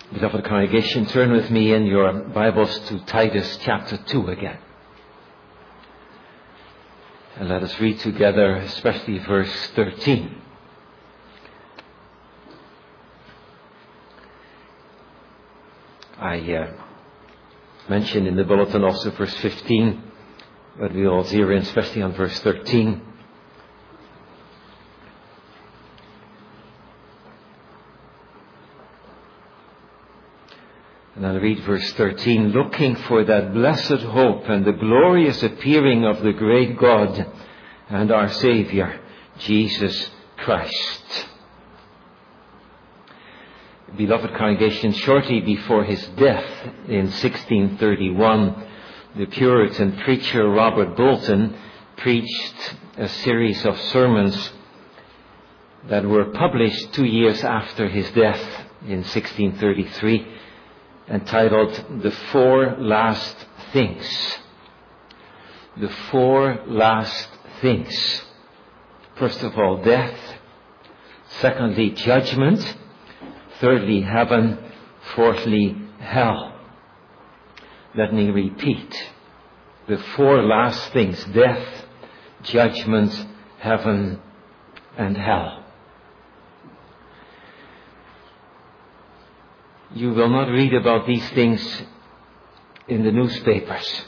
Beloved congregation, turn with me in your Bibles to Titus chapter 2 again. And let us read together, especially verse 13. I mentioned in the bulletin also verse 15, but we will zero in especially on verse 13. And I'll read verse 13. Looking for that blessed hope and the glorious appearing of the great God and our Savior, Jesus Christ. Beloved congregation, shortly before his death in 1631, the Puritan preacher Robert Bolton preached a series of sermons that were published 2 years after his death in 1633, entitled The Four Last Things. The Four Last Things. First of all, death. Secondly, judgment. Thirdly, heaven. Fourthly, hell. Let me repeat. The four last things: death, judgment, heaven, and hell. You will not read about these things in the newspapers.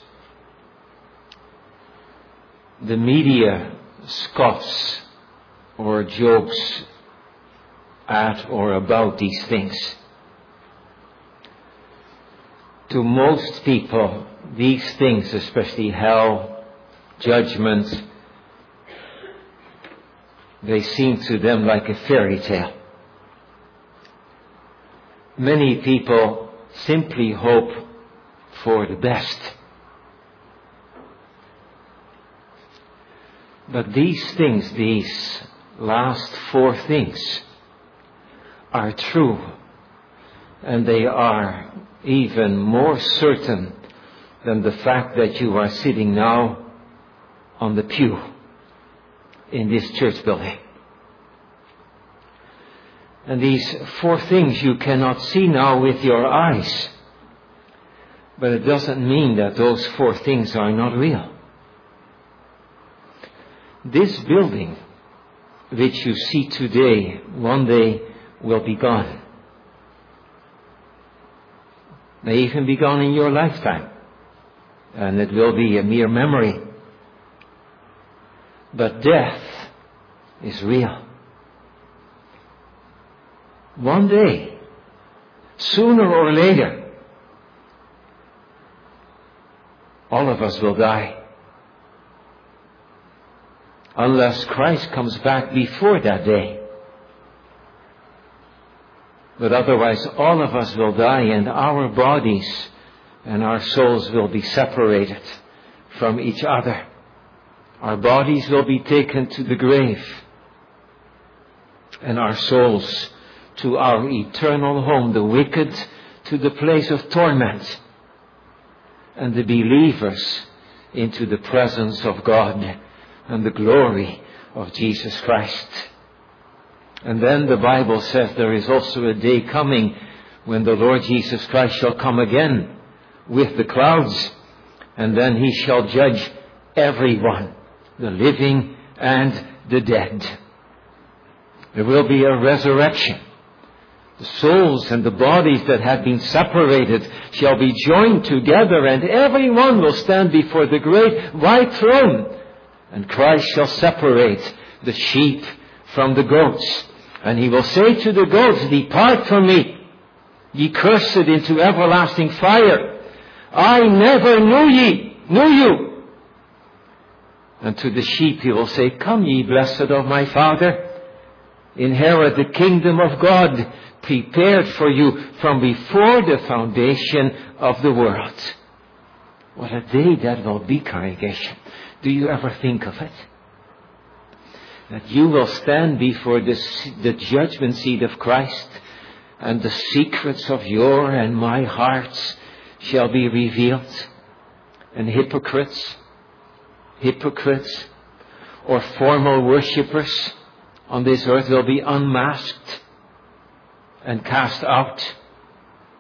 The media scoffs or jokes at or about these things. To most people, these things, especially hell, judgment, they seem to them like a fairy tale. Many people simply hope for the best. But these things, these last four things, are true. And they are even more certain than the fact that you are sitting now on the pew in this church building. And these four things you cannot see now with your eyes. But it doesn't mean that those four things are not real. This building, which you see today, one day will be gone. May even be gone in your lifetime. And it will be a mere memory. But death is real. One day, sooner or later, all of us will die. Unless Christ comes back before that day. But otherwise, all of us will die, and our bodies and our souls will be separated from each other. Our bodies will be taken to the grave, and our souls to our eternal home, the wicked to the place of torment, and the believers into the presence of God and the glory of Jesus Christ. And then the Bible says there is also a day coming when the Lord Jesus Christ shall come again with the clouds, and then he shall judge everyone, the living and the dead. There will be a resurrection. The souls and the bodies that have been separated shall be joined together, and everyone will stand before the great white throne. And Christ shall separate the sheep from the goats. And he will say to the goats, "Depart from me, ye cursed, into everlasting fire. I never knew you. And to the sheep he will say, Come ye blessed of my Father, inherit the kingdom of God, prepared for you from before the foundation of the world." What a day that will be, congregation. Do you ever think of it? That you will stand before the judgment seat of Christ, and the secrets of your and my hearts shall be revealed. And hypocrites or formal worshippers on this earth will be unmasked and cast out.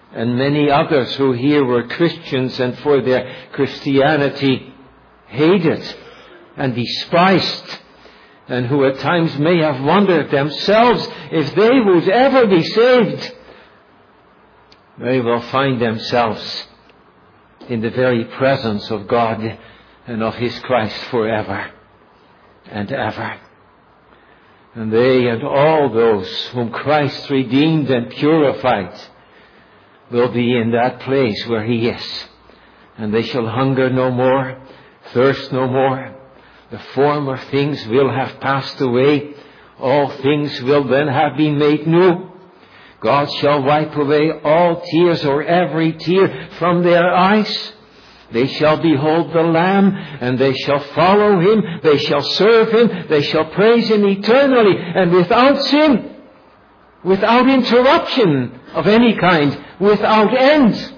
and many others who here were Christians and for their Christianity hated and despised, and who at times may have wondered themselves if they would ever be saved, they will find themselves in the very presence of God and of His Christ forever and ever. And they and all those whom Christ redeemed and purified will be in that place where He is. And they shall hunger no more, thirst no more. The former things will have passed away. All things will then have been made new. God shall wipe away all tears, or every tear from their eyes. They shall behold the Lamb, and they shall follow Him. They shall serve Him. They shall praise Him eternally and without sin, without interruption of any kind, without end.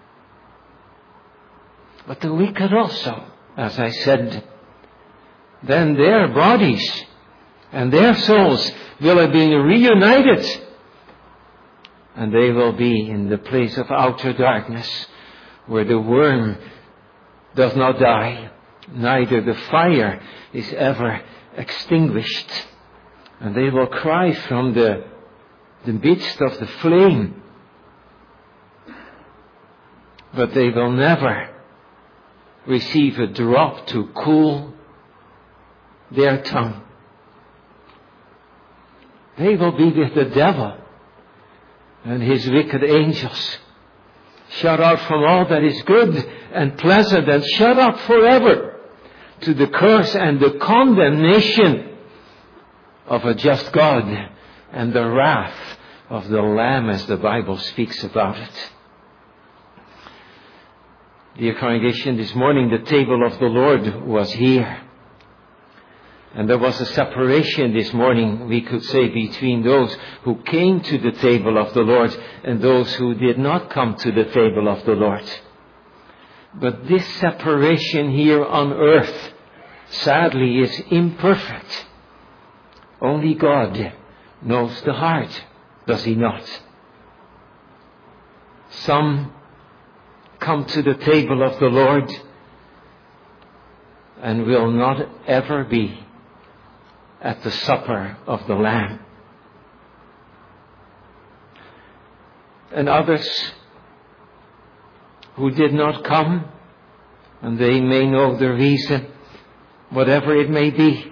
But the wicked also, as I said, then their bodies and their souls will have been reunited, and they will be in the place of outer darkness, where the worm does not die, neither the fire is ever extinguished. And they will cry from the midst of the flame, but they will never receive a drop to cool their tongue. They will be with the devil and his wicked angels, shut out from all that is good and pleasant, and shut up forever to the curse and the condemnation of a just God and the wrath of the Lamb, as the Bible speaks about it. Dear congregation, this morning the table of the Lord was here. And there was a separation this morning, we could say, between those who came to the table of the Lord and those who did not come to the table of the Lord. But this separation here on earth, sadly, is imperfect. Only God knows the heart, does He not? Some come to the table of the Lord and will not ever be at the supper of the Lamb. And others who did not come, and they may know the reason, whatever it may be.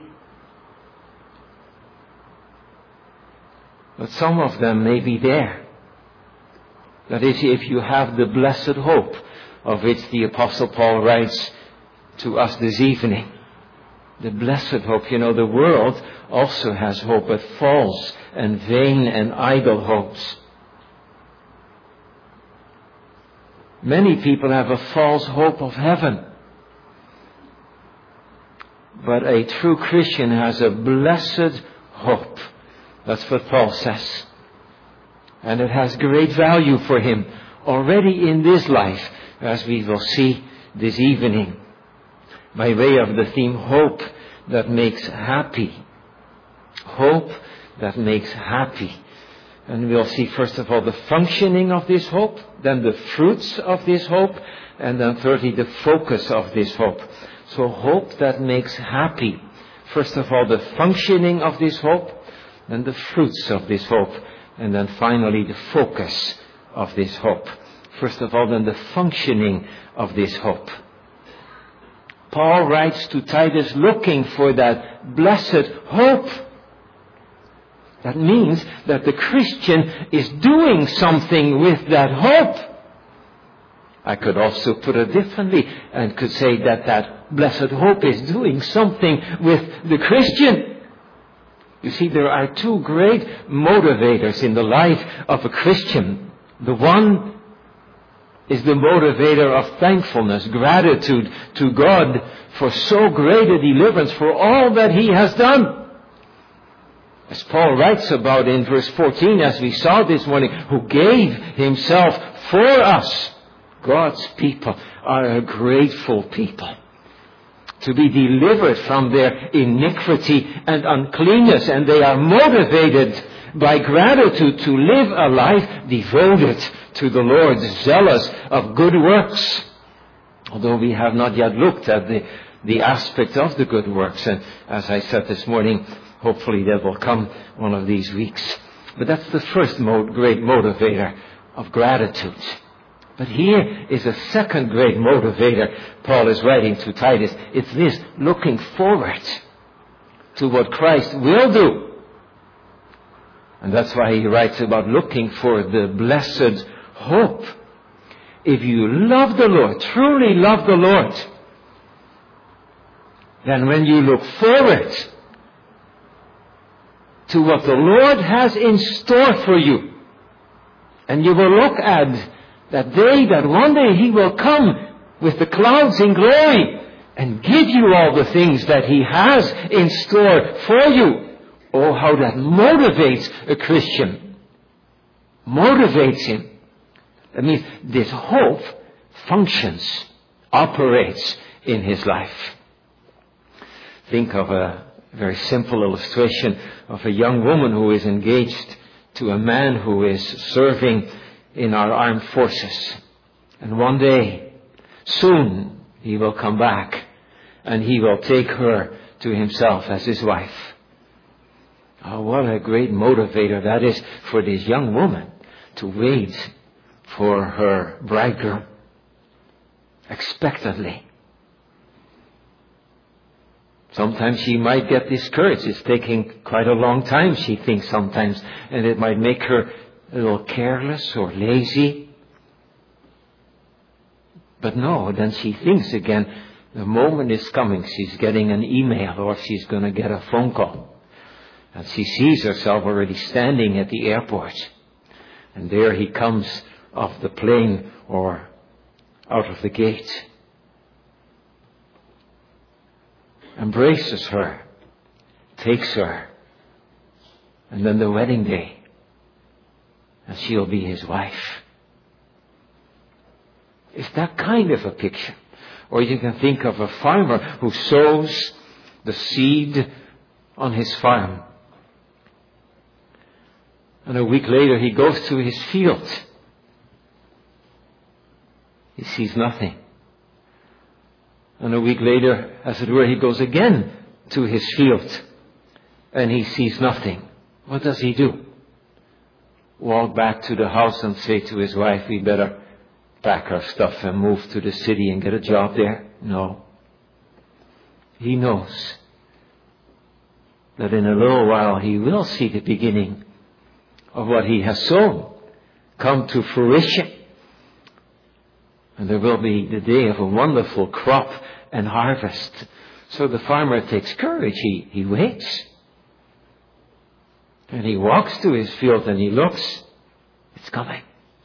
But some of them may be there. That is, if you have the blessed hope of which the Apostle Paul writes to us this evening. The blessed hope. You know, the world also has hope, but false and vain and idle hopes. Many people have a false hope of heaven. But a true Christian has a blessed hope. That's what Paul says. And it has great value for him already in this life, as we will see this evening, by way of the theme, hope that makes happy. Hope that makes happy. And we'll see first of all the functioning of this hope, then the fruits of this hope, and then thirdly the focus of this hope. So hope that makes happy. First of all the functioning of this hope, then the fruits of this hope, and then finally the focus of this hope. First of all then the functioning of this hope. Paul writes to Titus looking for that blessed hope. That means that the Christian is doing something with that hope. I could also put it differently and could say that that blessed hope is doing something with the Christian. You see, there are two great motivators in the life of a Christian. The one is the motivator of thankfulness, gratitude to God for so great a deliverance, for all that He has done. As Paul writes about in verse 14, as we saw this morning, who gave Himself for us. God's people are a grateful people. To be delivered from their iniquity and uncleanness, and they are motivated by gratitude to live a life devoted to the Lord, zealous of good works. Although we have not yet looked at the aspect of the good works. And as I said this morning, hopefully that will come one of these weeks. But that's the first great motivator of gratitude. But here is a second great motivator Paul is writing to Titus. It's this, looking forward to what Christ will do. And that's why he writes about looking for the blessed hope. If you love the Lord, truly love the Lord, then when you look forward to what the Lord has in store for you, and you will look at that day, that one day He will come with the clouds in glory and give you all the things that He has in store for you. Oh, how that motivates a Christian. Motivates him. That means this hope functions, operates in his life. Think of a very simple illustration of a young woman who is engaged to a man who is serving in our armed forces. And one day, soon, he will come back and he will take her to himself as his wife. Oh, what a great motivator that is for this young woman to wait for her bridegroom expectantly. Sometimes she might get discouraged. It's taking quite a long time, she thinks sometimes, and it might make her a little careless or lazy. But no, then she thinks again, the moment is coming. She's getting an email or she's going to get a phone call. And she sees herself already standing at the airport. And there he comes off the plane or out of the gate. Embraces her. Takes her. And then the wedding day. And she'll be his wife. It's that kind of a picture. Or you can think of a farmer who sows the seed on his farm. And a week later he goes to his field. He sees nothing. And a week later, as it were, he goes again to his field. And he sees nothing. What does he do? Walk back to the house and say to his wife, we better pack our stuff and move to the city and get a job there? No. He knows that in a little while he will see the beginning of what he has sown come to fruition. And there will be the day of a wonderful crop and harvest. So the farmer takes courage. He waits. And he walks to his field and he looks. It's coming.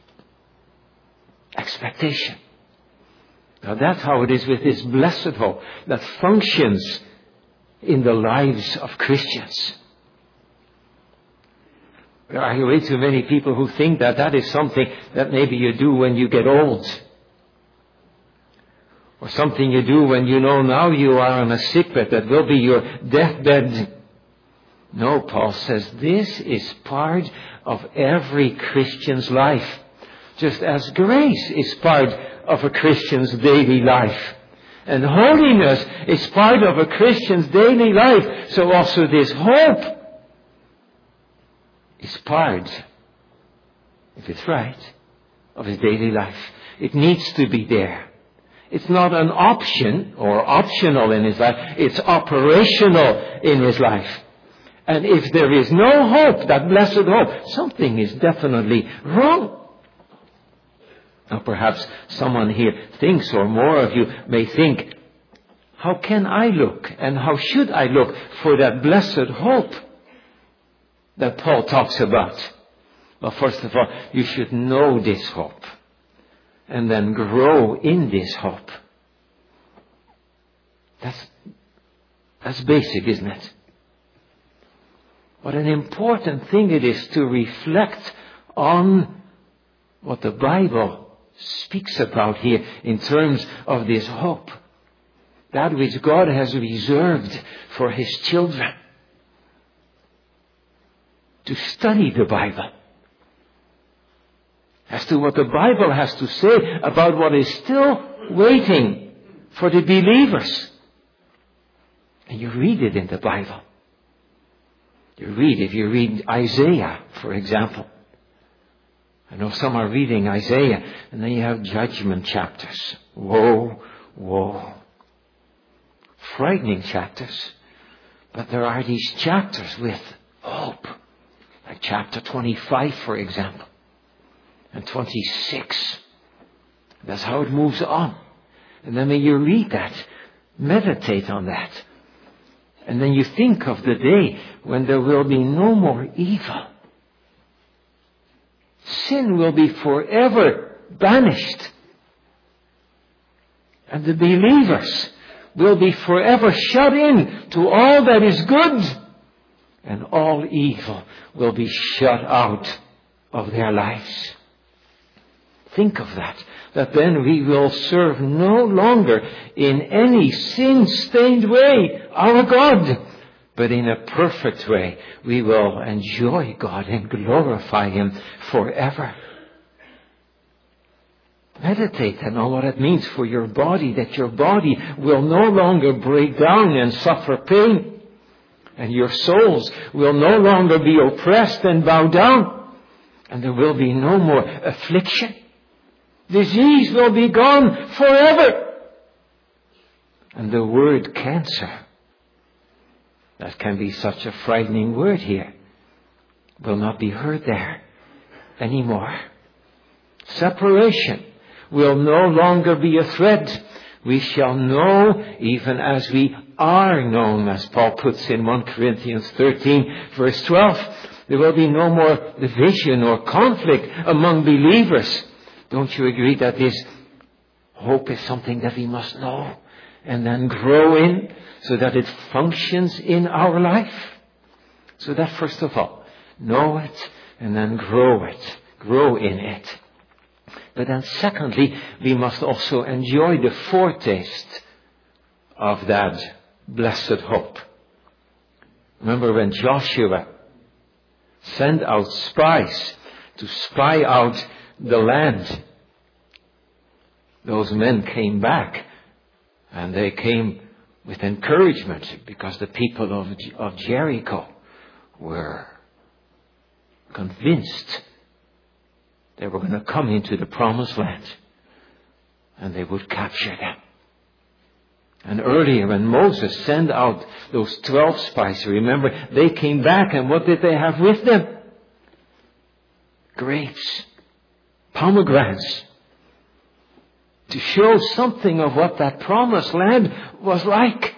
Expectation. Now that's how it is with this blessed hope that functions in the lives of Christians. There are way too many people who think that that is something that maybe you do when you get old. Or something you do when you know now you are on a sickbed that will be your deathbed. No, Paul says this is part of every Christian's life. Just as grace is part of a Christian's daily life. And holiness is part of a Christian's daily life. So also this hope is part, if it's right, of his daily life. It needs to be there. It's not an option or optional in his life. It's operational in his life. And if there is no hope, that blessed hope, something is definitely wrong. Now perhaps someone here thinks, or more of you may think, how can I look and how should I look for that blessed hope that Paul talks about? Well, first of all, you should know this hope and then grow in this hope. That's basic, isn't it? What an important thing it is to reflect on what the Bible speaks about here in terms of this hope. That which God has reserved for His children. to study the Bible, as to what the Bible has to say about what is still waiting for the believers. And you read it in the Bible. If you read Isaiah, for example. I know some are reading Isaiah, and then you have judgment chapters. Woe, woe. Frightening chapters. But there are these chapters with hope. Like chapter 25, for example. And 26. That's how it moves on. And then when you read that, meditate on that. And then you think of the day when there will be no more evil. Sin will be forever banished. And the believers will be forever shut in to all that is good. And all evil will be shut out of their lives. Think of that. That then we will serve no longer in any sin-stained way our God, but in a perfect way we will enjoy God and glorify Him forever. Meditate then on what it means for your body, that your body will no longer break down and suffer pain, and your souls will no longer be oppressed and bow down, and there will be no more affliction. Disease will be gone forever. And the word cancer, that can be such a frightening word here, will not be heard there anymore. Separation will no longer be a threat. We shall know even as we are known, as Paul puts in 1 Corinthians 13, verse 12. There will be no more division or conflict among believers. Don't you agree that this hope is something that we must know and then grow in so that it functions in our life? So that first of all, know it and then grow in it. But then secondly, we must also enjoy the foretaste of that blessed hope. Remember when Joshua sent out spies to spy out the land. Those men came back, and they came with encouragement because the people of Jericho were convinced they were going to come into the promised land and they would capture them. And earlier when Moses sent out those 12 spies, remember, they came back, and what did they have with them? Grapes. Pomegranates, to show something of what that promised land was like.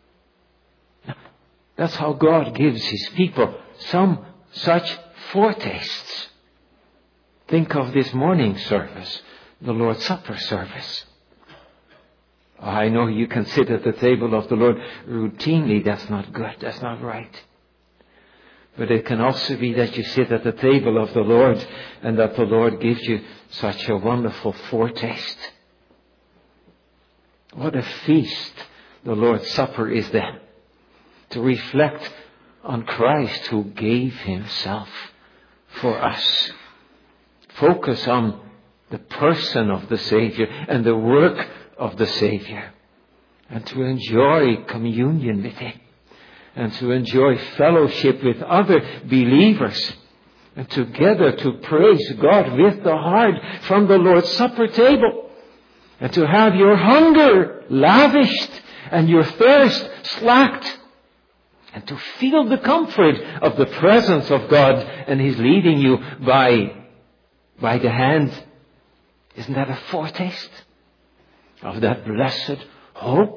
That's how God gives His people some such foretastes. Think of this morning service, the Lord's Supper service. I know you can sit at the table of the Lord routinely. That's not good. That's not right. But it can also be that you sit at the table of the Lord and that the Lord gives you such a wonderful foretaste. What a feast the Lord's Supper is then. To reflect on Christ who gave Himself for us. Focus on the person of the Savior and the work of the Savior. And to enjoy communion with Him. And to enjoy fellowship with other believers. And together to praise God with the heart from the Lord's Supper table. And to have your hunger lavished and your thirst slaked. And to feel the comfort of the presence of God and His leading you by the hand. Isn't that a foretaste of that blessed hope?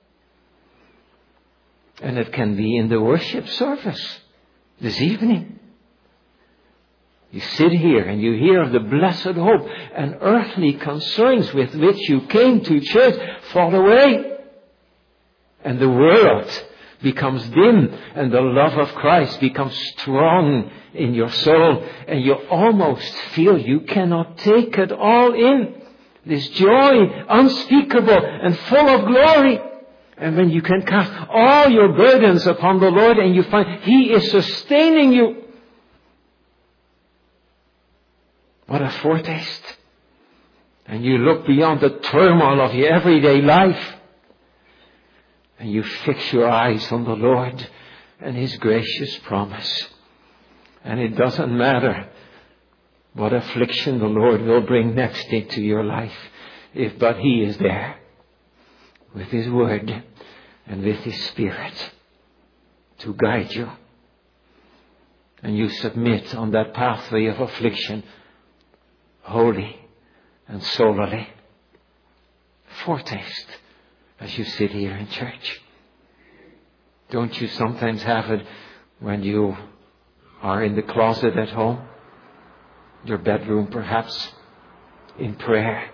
And it can be in the worship service this evening. You sit here and you hear of the blessed hope, and earthly concerns with which you came to church fall away. And the world becomes dim, and the love of Christ becomes strong in your soul, and you almost feel you cannot take it all in. This joy unspeakable and full of glory. And when you can cast all your burdens upon the Lord and you find He is sustaining you, What a foretaste. And you look beyond the turmoil of your everyday life and you fix your eyes on the Lord and His gracious promise. And it doesn't matter what affliction the Lord will bring next into your life, but He is there with His Word and with His Spirit to guide you. And you submit on that pathway of affliction wholly and solely. Foretaste as you sit here in church. Don't you sometimes have it when you are in the closet at home, your bedroom perhaps, in prayer,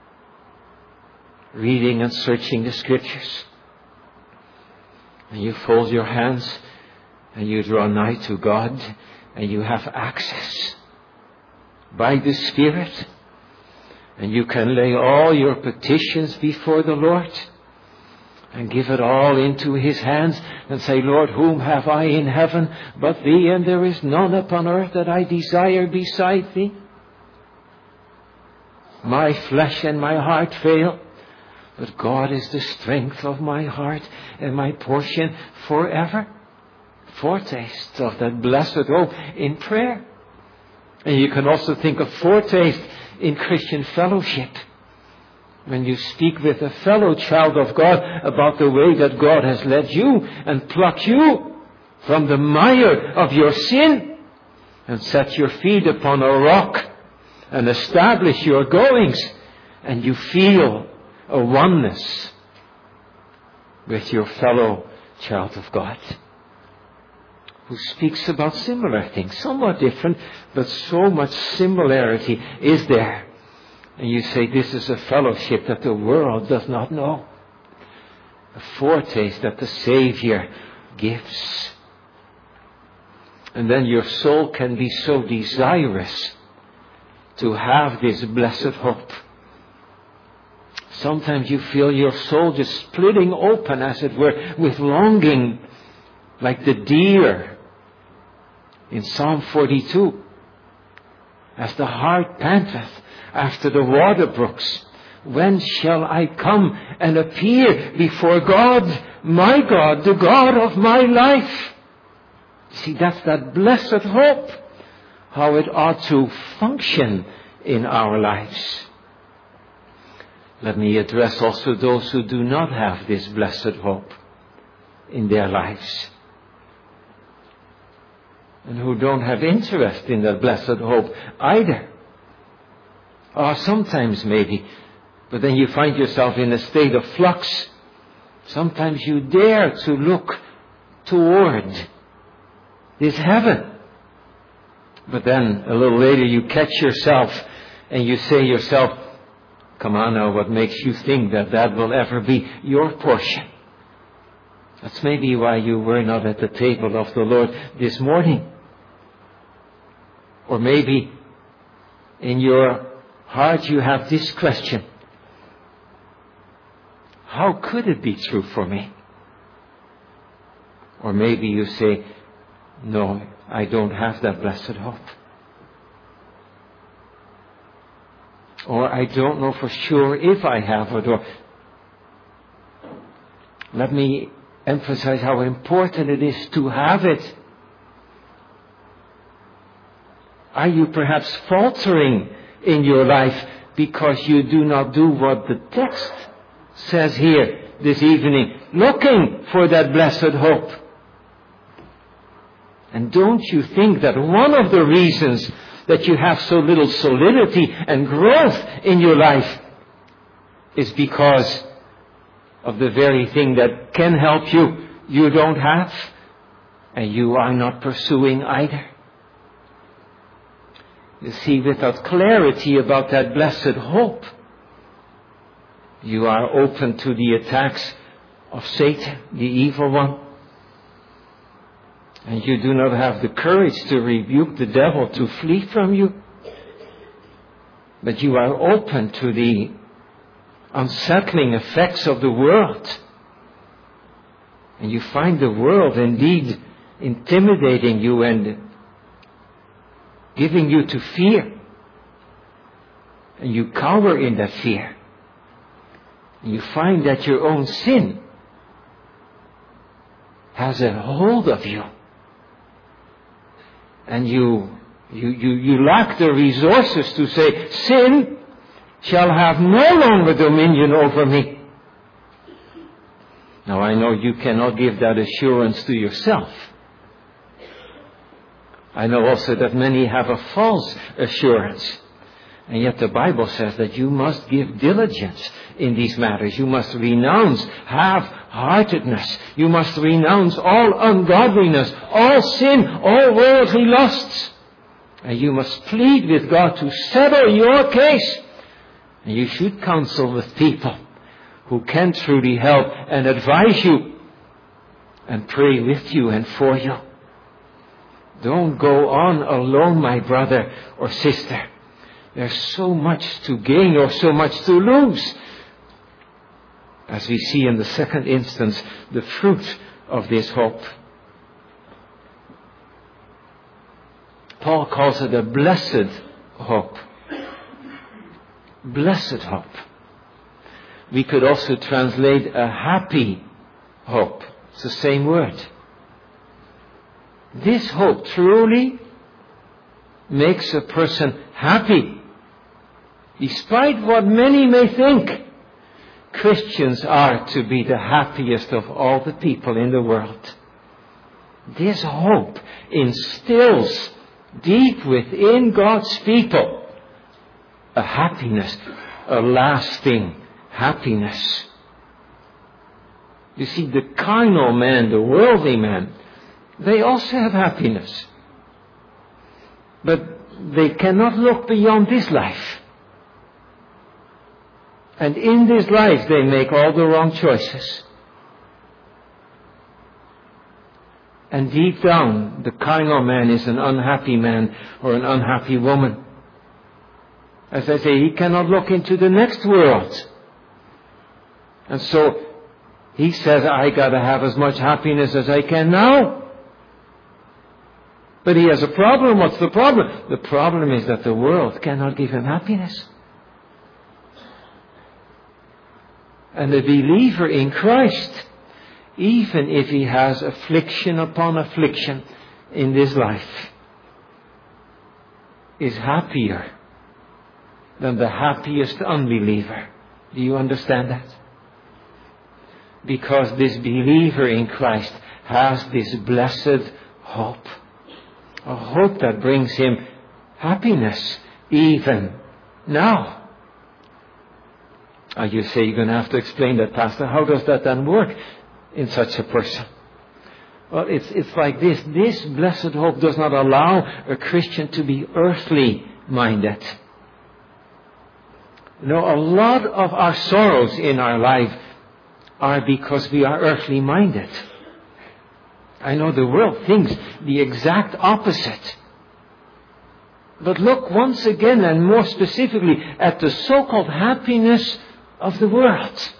reading and searching the Scriptures, and you fold your hands and you draw nigh to God and you have access by the Spirit, and you can lay all your petitions before the Lord and give it all into His hands and say, Lord, whom have I in heaven but Thee, and there is none upon earth that I desire beside Thee. My flesh and my heart fail, but God is the strength of my heart and my portion forever. Foretaste of that blessed hope in prayer. And you can also think of foretaste in Christian fellowship. When you speak with a fellow child of God about the way that God has led you and plucked you from the mire of your sin and set your feet upon a rock and establish your goings, and you feel a oneness with your fellow child of God who speaks about similar things, somewhat different, but so much similarity is there. And you say, this is a fellowship that the world does not know. A foretaste that the Savior gives. And then your soul can be so desirous to have this blessed hope. Sometimes you feel your soul just splitting open, as it were, with longing, like the deer in Psalm 42. As the hart panteth after the water brooks, when shall I come and appear before God, my God, the God of my life? See, that's that blessed hope, how it ought to function in our lives. Let me address also those who do not have this blessed hope in their lives, and who don't have interest in that blessed hope either. Or sometimes maybe, but then you find yourself in a state of flux. Sometimes you dare to look toward this heaven. But then a little later you catch yourself and you say to yourself, come on now, what makes you think that that will ever be your portion? That's maybe why you were not at the table of the Lord this morning. Or maybe in your heart you have this question: how could it be true for me? Or maybe you say, no, I don't have that blessed hope. Or I don't know for sure if I have it. Or let me emphasize how important it is to have it. Are you perhaps faltering in your life because you do not do what the text says here this evening, looking for that blessed hope? And don't you think that one of the reasons that you have so little solidity and growth in your life is because of the very thing that can help you, you don't have, and you are not pursuing either? You see, without clarity about that blessed hope, you are open to the attacks of Satan, the evil one. And you do not have the courage to rebuke the devil to flee from you. But you are open to the unsettling effects of the world. And you find the world indeed intimidating you and giving you to fear. And you cower in that fear. And you find that your own sin has a hold of you. And you lack the resources to say, sin shall have no longer dominion over me. Now I know you cannot give that assurance to yourself. I know also that many have a false assurance. And yet the Bible says that you must give diligence in these matters. You must renounce half-heartedness. You must renounce all ungodliness, all sin, all worldly lusts. And you must plead with God to settle your case. And you should counsel with people who can truly help and advise you and pray with you and for you. Don't go on alone, my brother or sister. There's so much to gain or so much to lose. As we see in the second instance, the fruit of this hope. Paul calls it a blessed hope. Blessed hope. We could also translate a happy hope. It's the same word. This hope truly makes a person happy. Despite what many may think, Christians are to be the happiest of all the people in the world. This hope instills deep within God's people a happiness, a lasting happiness. You see, the carnal man, the worldly man, they also have happiness. But they cannot look beyond this life. And in this life they make all the wrong choices. And deep down, the carnal man is an unhappy man or an unhappy woman. As I say, he cannot look into the next world. And so he says, I gotta have as much happiness as I can now. But he has a problem. What's the problem? The problem is that the world cannot give him happiness. And the believer in Christ, even if he has affliction upon affliction in this life, is happier than the happiest unbeliever. Do you understand that? Because this believer in Christ has this blessed hope. A hope that brings him happiness even now. You say, you're going to have to explain that, Pastor. How does that then work in such a person? Well, it's like this. This blessed hope does not allow a Christian to be earthly minded. You know, a lot of our sorrows in our life are because we are earthly minded. I know the world thinks the exact opposite. But look once again and more specifically at the so-called happiness of the world.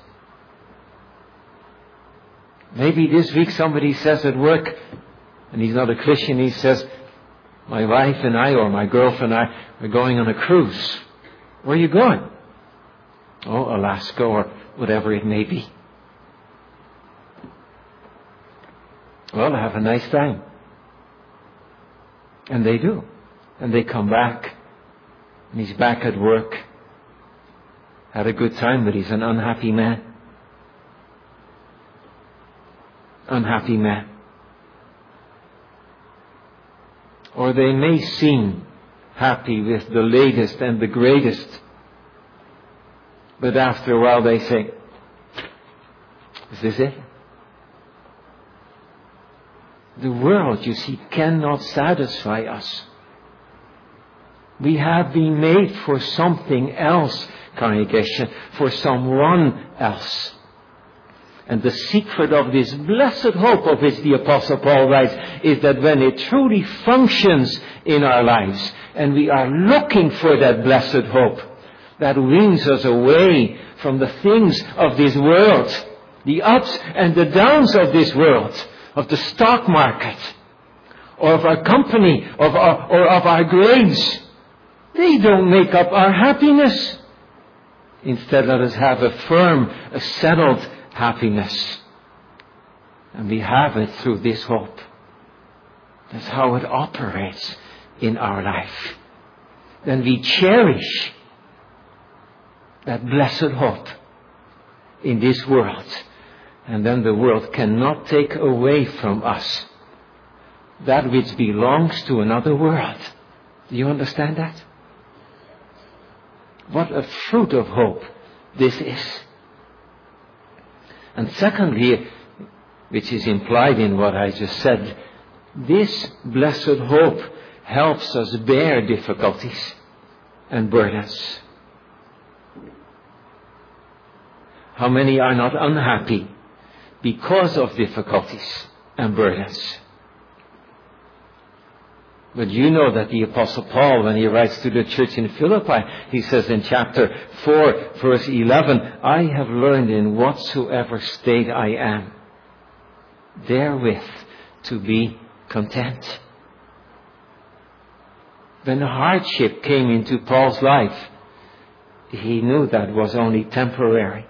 Maybe this week somebody says at work, and he's not a Christian, he says, my wife and I or my girlfriend and I are going on a cruise. Where are you going? Oh, Alaska or whatever it may be. Well, have a nice time. And they do. And they come back. And he's back at work. Had a good time, but he's an unhappy man. Unhappy man. Or they may seem happy with the latest and the greatest. But after a while they say, is this it? The world, you see, cannot satisfy us. We have been made for something else, congregation, for someone else. And the secret of this blessed hope of which the Apostle Paul writes is that when it truly functions in our lives and we are looking for that blessed hope, that wins us away from the things of this world, the ups and the downs of this world, of the stock market, or of our company, or of our grades. They don't make up our happiness. Instead, let us have a firm, a settled happiness. And we have it through this hope. That's how it operates in our life. Then we cherish that blessed hope in this world. And then the world cannot take away from us that which belongs to another world. Do you understand that? What a fruit of hope this is. And secondly, which is implied in what I just said, this blessed hope helps us bear difficulties and burdens. How many are not unhappy because of difficulties and burdens? But you know that the Apostle Paul, when he writes to the church in Philippi, he says in chapter 4, verse 11, I have learned in whatsoever state I am, therewith to be content. When hardship came into Paul's life, he knew that was only temporary.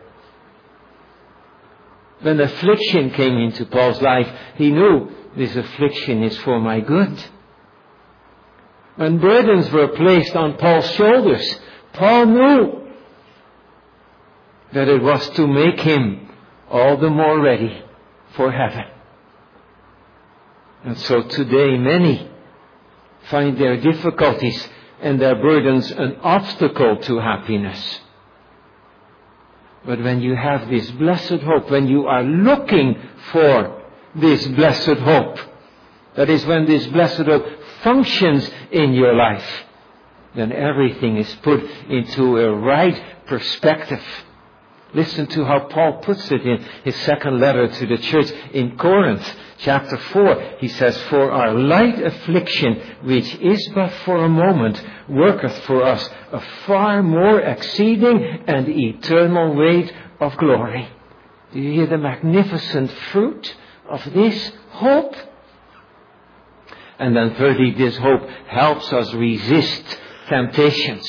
When affliction came into Paul's life, he knew this affliction is for my good. When burdens were placed on Paul's shoulders, Paul knew that it was to make him all the more ready for heaven. And so today many find their difficulties and their burdens an obstacle to happiness. But when you have this blessed hope, when you are looking for this blessed hope, that is when this blessed hope functions in your life, then everything is put into a right perspective. Listen to how Paul puts it in his second letter to the church in Corinth, chapter 4. He says, for our light affliction, which is but for a moment, worketh for us a far more exceeding and eternal weight of glory. Do you hear the magnificent fruit of this hope? And then thirdly, this hope helps us resist temptations.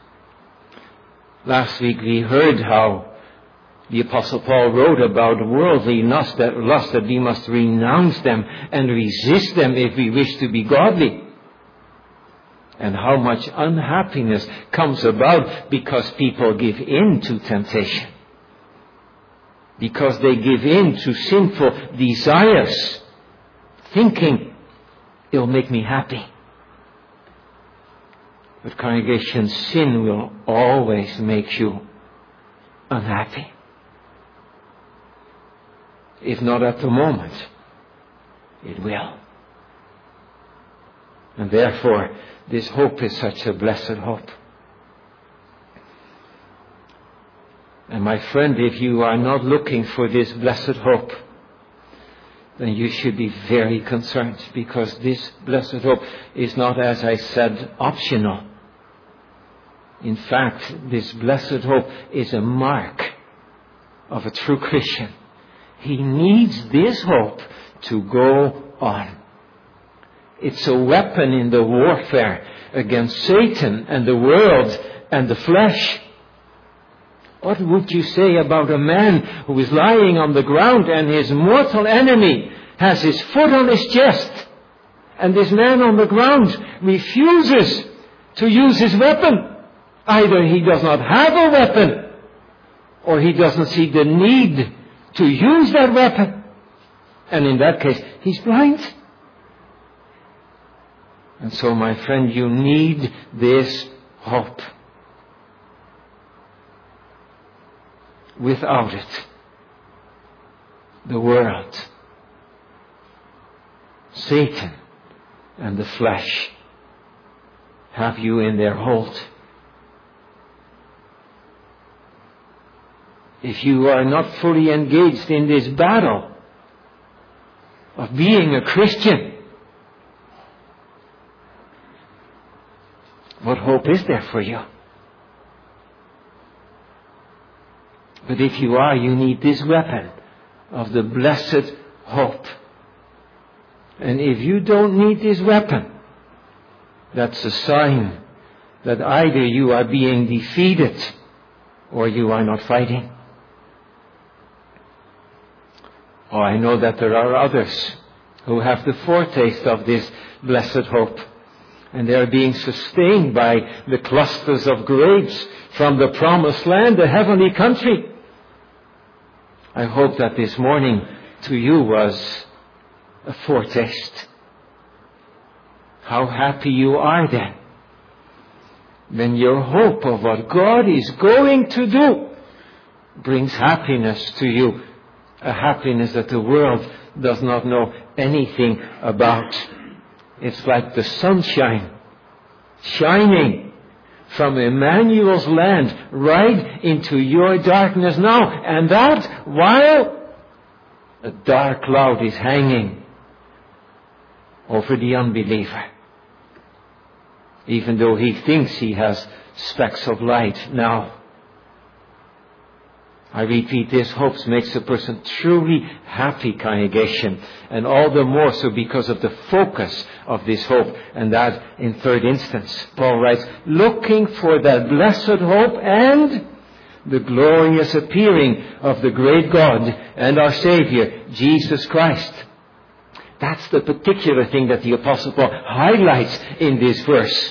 Last week we heard how the Apostle Paul wrote about worldly lust, that we must renounce them and resist them if we wish to be godly. And how much unhappiness comes about because people give in to temptation. Because they give in to sinful desires, thinking it'll make me happy. But congregation, sin will always make you unhappy. If not at the moment, it will. And therefore, this hope is such a blessed hope. And my friend, if you are not looking for this blessed hope, then you should be very concerned, because this blessed hope is not, as I said, optional. In fact, this blessed hope is a mark of a true Christian. He needs this hope to go on. It's a weapon in the warfare against Satan and the world and the flesh. What would you say about a man who is lying on the ground and his mortal enemy has his foot on his chest, and this man on the ground refuses to use his weapon? Either he does not have a weapon, or he doesn't see the need to use that weapon. And in that case, he's blind. And so, my friend, you need this hope. Without it, the world, Satan, and the flesh have you in their hold. If you are not fully engaged in this battle of being a Christian, what hope is there for you? But if you are, you need this weapon of the blessed hope. And if you don't need this weapon, that's a sign that either you are being defeated or you are not fighting. Oh, I know that there are others who have the foretaste of this blessed hope, and they are being sustained by the clusters of grapes from the promised land, the heavenly country. I hope that this morning to you was a foretaste. How happy you are then, when your hope of what God is going to do brings happiness to you, a happiness that the world does not know anything about. It's like the sunshine shining from Emmanuel's land right into your darkness now, and that while a dark cloud is hanging over the unbeliever, even though he thinks he has specks of light now. I repeat, this hope makes a person truly happy, congregation, and all the more so because of the focus of this hope, and that in third instance. Paul writes, looking for that blessed hope and the glorious appearing of the great God and our Savior, Jesus Christ. That's the particular thing that the Apostle Paul highlights in this verse.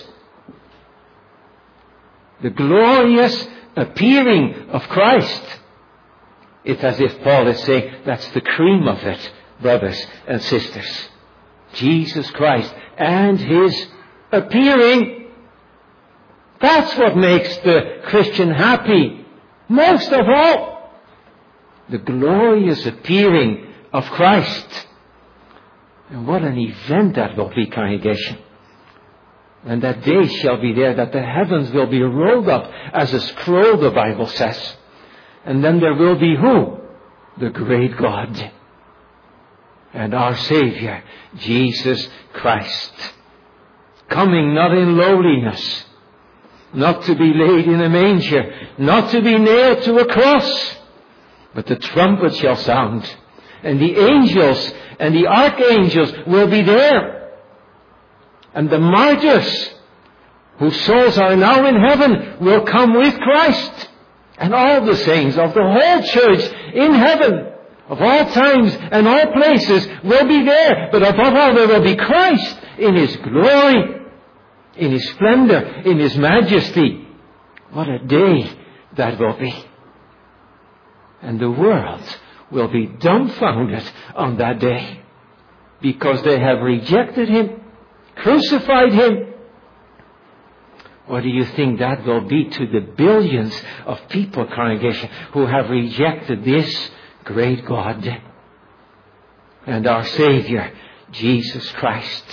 The glorious appearing of Christ. It's as if Paul is saying, that's the cream of it, brothers and sisters. Jesus Christ and His appearing. That's what makes the Christian happy. Most of all, the glorious appearing of Christ. And what an event that will be, congregation. And that day shall be there that the heavens will be rolled up as a scroll, the Bible says. And then there will be who? The great God and our Savior, Jesus Christ. Coming not in lowliness, not to be laid in a manger, not to be nailed to a cross, but the trumpet shall sound, and the angels and the archangels will be there. And the martyrs, whose souls are now in heaven, will come with Christ. And all the saints of the whole church in heaven, of all times and all places, will be there. But above all, there will be Christ in His glory, in His splendor, in His majesty. What a day that will be. And the world will be dumbfounded on that day, because they have rejected Him, crucified Him. What do you think that will be to the billions of people, congregation, who have rejected this great God and our Savior, Jesus Christ?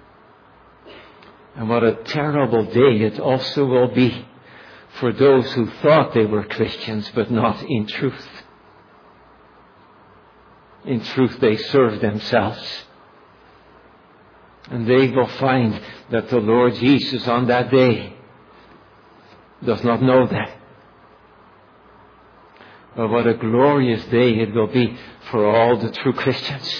And what a terrible day it also will be for those who thought they were Christians, but not in truth. In truth, they serve themselves. And they will find that the Lord Jesus on that day does not know them. But what a glorious day it will be for all the true Christians.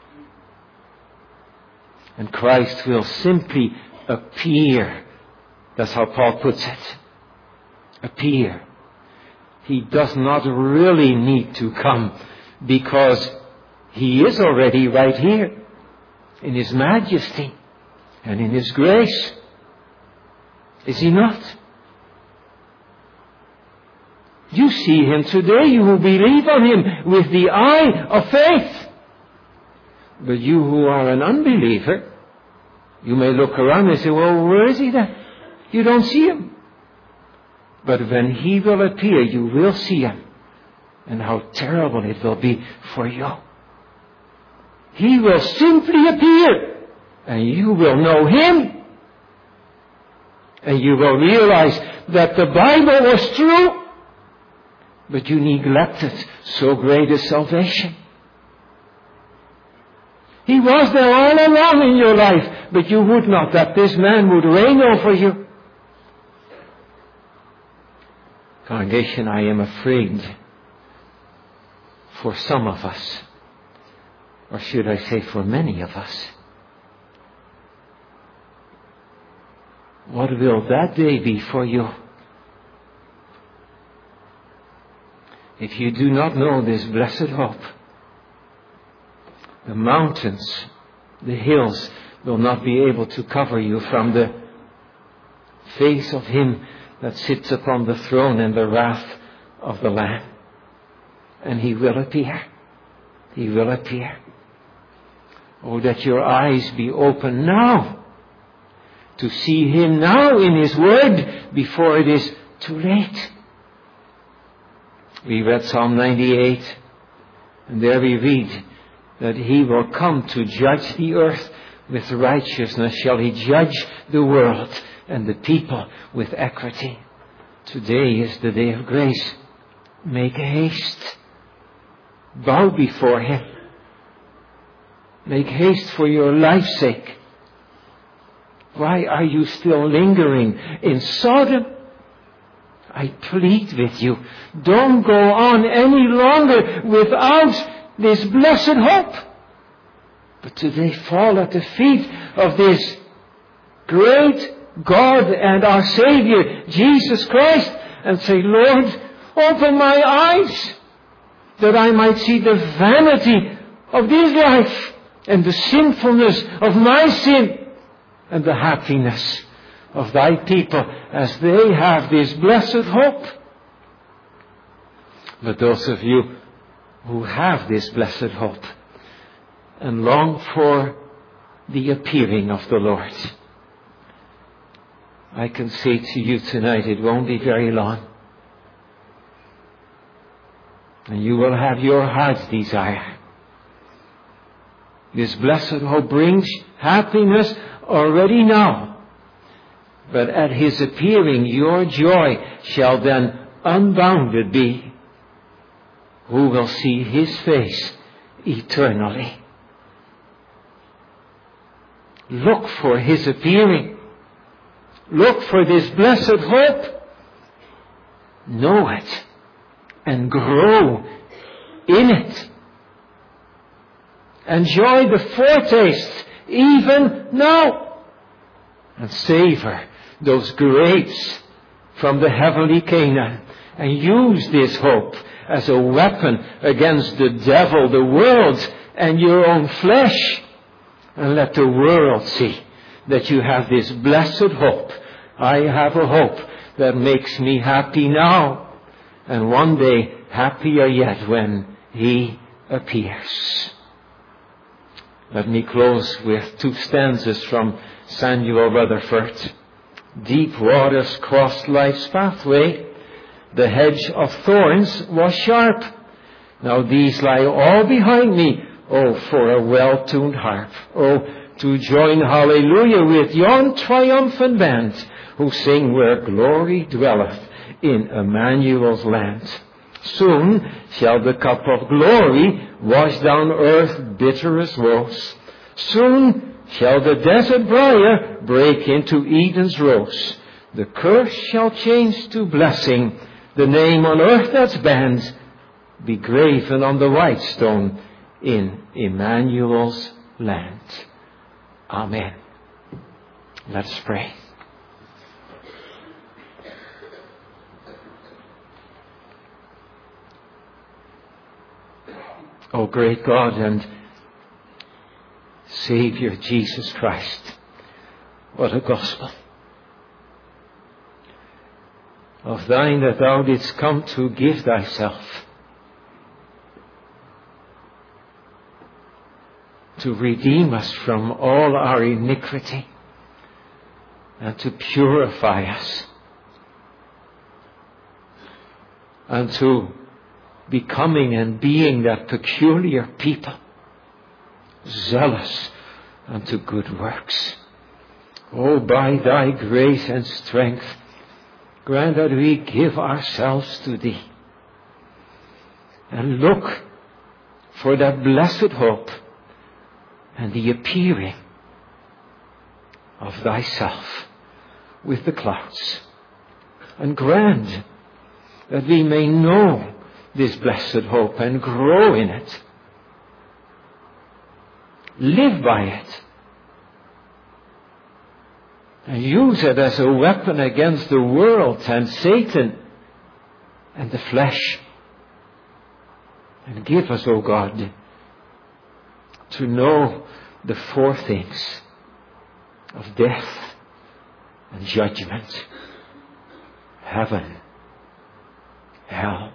And Christ will simply appear. That's how Paul puts it. Appear. He does not really need to come, because He is already right here in His majesty and in His grace. Is He not? You see Him today, you who believe on Him with the eye of faith. But you who are an unbeliever, you may look around and say, well, where is He then? You don't see Him. But when He will appear, you will see Him. And how terrible it will be for you. He will simply appear, and you will know Him. And you will realize that the Bible was true, but you neglected so great a salvation. He was there all along in your life, but you would not that this man would reign over you. Congregation, I am afraid for some of us, or should I say for many of us. What will that day be for you? If you do not know this blessed hope, the mountains, the hills will not be able to cover you from the face of Him that sits upon the throne and the wrath of the Lamb. And He will appear. He will appear. Oh, that your eyes be open now to see Him now in His Word before it is too late. We read Psalm 98, and there we read that He will come to judge the earth with righteousness. Shall He judge the world and the people with equity. Today is the day of grace. Make haste. Bow before Him. Make haste for your life's sake. Why are you still lingering in Sodom? I plead with you, don't go on any longer without this blessed hope. But today fall at the feet of this great God and our Savior, Jesus Christ, and say, Lord, open my eyes that I might see the vanity of this life and the sinfulness of my sin and the happiness of Thy people as they have this blessed hope. But those of you who have this blessed hope and long for the appearing of the Lord, I can say to you tonight, it won't be very long. And you will have your heart's desire. This blessed hope brings happiness already now. But at His appearing, your joy shall then unbounded be. Who will see His face eternally? Look for His appearing. Look for this blessed hope. Know it and grow in it. Enjoy the foretaste even now and savor those grapes from the heavenly Canaan and use this hope as a weapon against the devil, the world, and your own flesh. And let the world see that you have this blessed hope. I have a hope that makes me happy now, and one day happier yet when He appears. Let me close with 2 stanzas from Samuel Rutherford. Deep waters crossed life's pathway. The hedge of thorns was sharp. Now these lie all behind me. Oh, for a well-tuned harp. Oh, to join hallelujah with yon triumphant band who sing where glory dwelleth in Emmanuel's land. Soon shall the cup of glory wash down earth's bitterest woes. Soon shall the desert briar break into Eden's rose. The curse shall change to blessing. The name on earth that's banned be graven on the white stone in Emmanuel's land. Amen. Let us pray. O great God and Savior Jesus Christ, what a gospel of Thine that Thou didst come to give Thyself, to redeem us from all our iniquity and to purify us and to becoming and being that peculiar people, zealous unto good works. Oh, by Thy grace and strength, grant that we give ourselves to Thee and look for that blessed hope and the appearing of Thyself with the clouds. And grant that we may know this blessed hope and grow in it. Live by it. and use it as a weapon against the world and Satan and the flesh. And give us, O God, to know the four things of death and judgment, heaven, hell.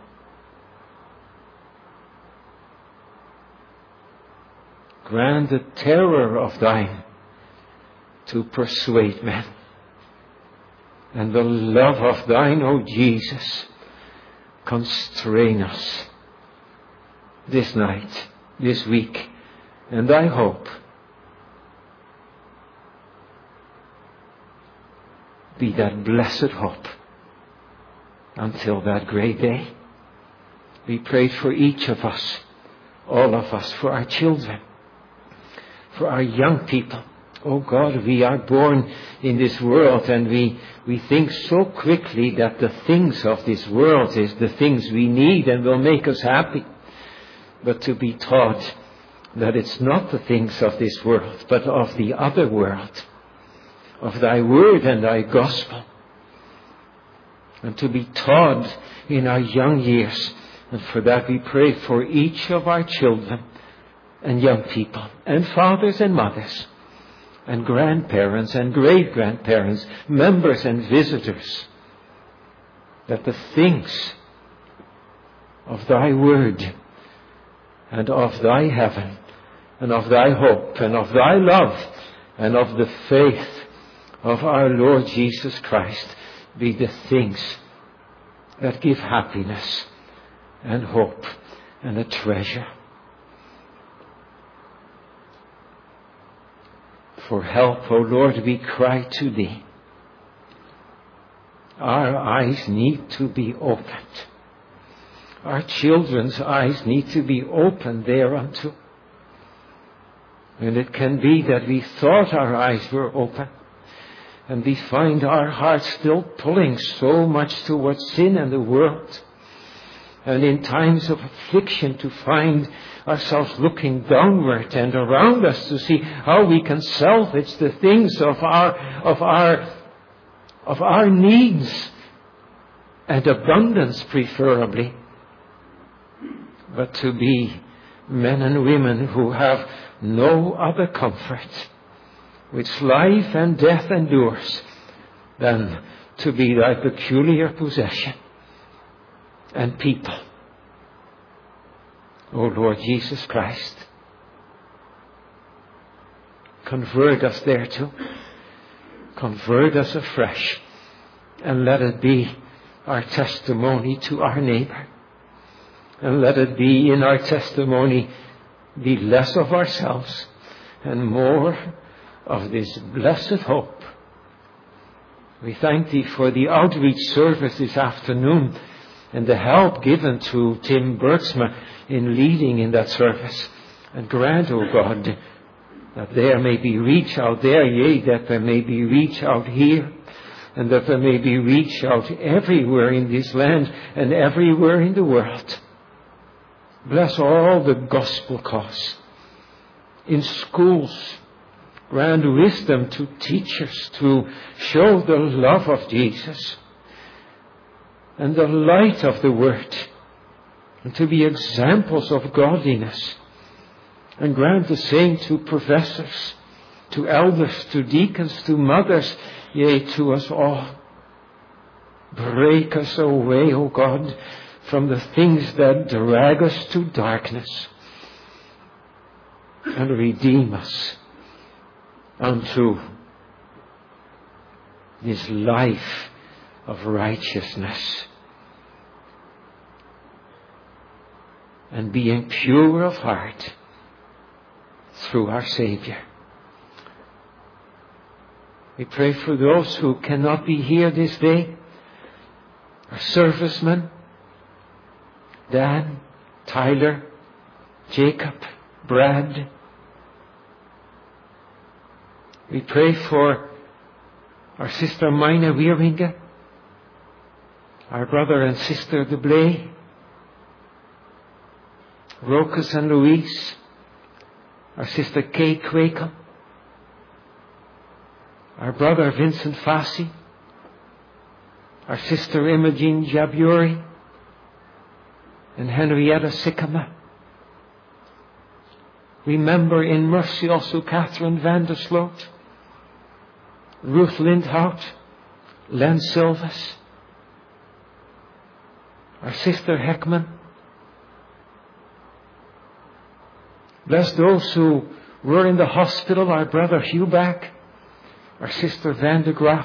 Grant the terror of thine to persuade men, and the love of thine, O Jesus, constrain us this night, this week, and I hope be that blessed hope until that great day. We pray for each of us, all of us, for our children, for our young people. Oh God, we are born in this world, and we think so quickly that the things of this world is the things we need and will make us happy. But to be taught that it's not the things of this world, but of the other world, of thy word and thy gospel. And to be taught in our young years. And for that we pray for each of our children and young people, and fathers and mothers, and grandparents and great-grandparents, members and visitors, that the things of thy word and of thy heaven and of thy hope and of thy love and of the faith of our Lord Jesus Christ be the things that give happiness and hope and a treasure. For help, O Lord, we cry to thee. Our eyes need to be opened. Our children's eyes need to be opened thereunto. And it can be that we thought our eyes were open, and we find our hearts still pulling so much towards sin and the world. And in times of affliction to find ourselves looking downward and around us to see how we can salvage the things of our needs and abundance preferably. But to be men and women who have no other comfort, which life and death endures, than to be thy peculiar possession and people. O Lord Jesus Christ, convert us thereto. Convert us afresh, and let it be our testimony to our neighbor. And let it be in our testimony be less of ourselves and more of this blessed hope. We thank thee for the outreach service this afternoon and the help given to Tim Bergsma in leading in that service. And grant, O God, that there may be reach out there, yea, that there may be reach out here, and that there may be reach out everywhere in this land and everywhere in the world. Bless all the gospel cause. In schools, grant wisdom to teachers to show the love of Jesus and the light of the Word, and to be examples of godliness. And grant the same to professors, to elders, to deacons, to mothers, yea, to us all. Break us away, O God, from the things that drag us to darkness, and redeem us unto this life of righteousness, and being pure of heart through our Savior. We pray for those who cannot be here this day, our servicemen, Dan, Tyler, Jacob, Brad. We pray for our sister Mina Wieringa, our brother and sister De Blay, Rokas and Louise, our sister Kay Quakel, our brother Vincent Fassi, our sister Imogen Jaburi, and Henrietta Sikkema. Remember in mercy also Catherine van der Sloot, Ruth Lindhout, Len Silvas, our sister Heckman. Bless those who were in the hospital, our brother Huback, our sister Van de Graaf.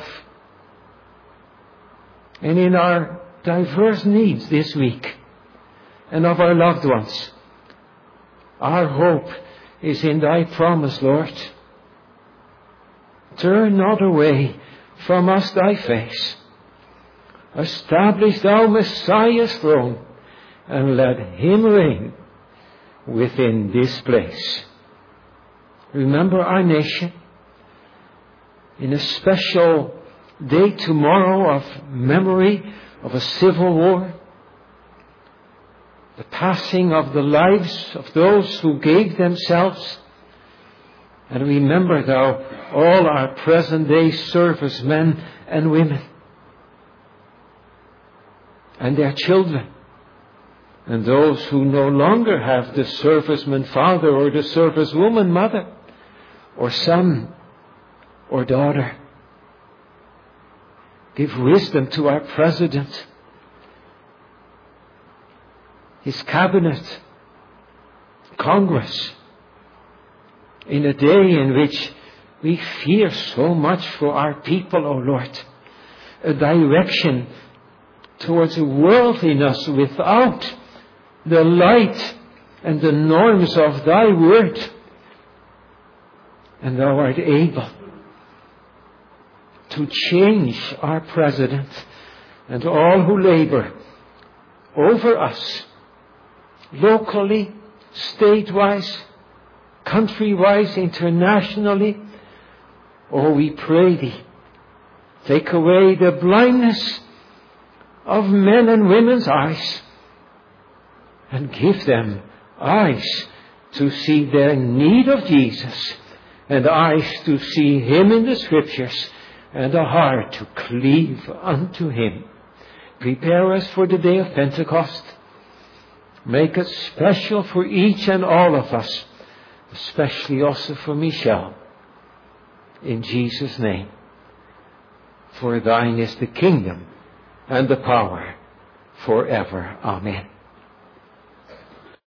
And in our diverse needs this week, and of our loved ones, our hope is in Thy promise, Lord. Turn not away from us Thy face. Establish Thou Messiah's throne, and let Him reign within this place. Remember our nation in a special day tomorrow of memory of a civil war, the passing of the lives of those who gave themselves. And remember Thou all our present day servicemen and women and their children, and those who no longer have the serviceman father or the servicewoman mother or son or daughter. Give wisdom to our President, his cabinet, Congress, in a day in which we fear so much for our people, O Lord, a direction towards a worldliness without the light and the norms of Thy word. And Thou art able to change our President and all who labor over us, locally, state-wise, country-wise, internationally. Oh, we pray Thee, take away the blindness of men and women's eyes, and give them eyes to see their need of Jesus, and eyes to see Him in the Scriptures, and a heart to cleave unto Him. Prepare us for the day of Pentecost. Make it special for each and all of us, especially also for Michelle. In Jesus' name. For Thine is the kingdom and the power forever. Amen.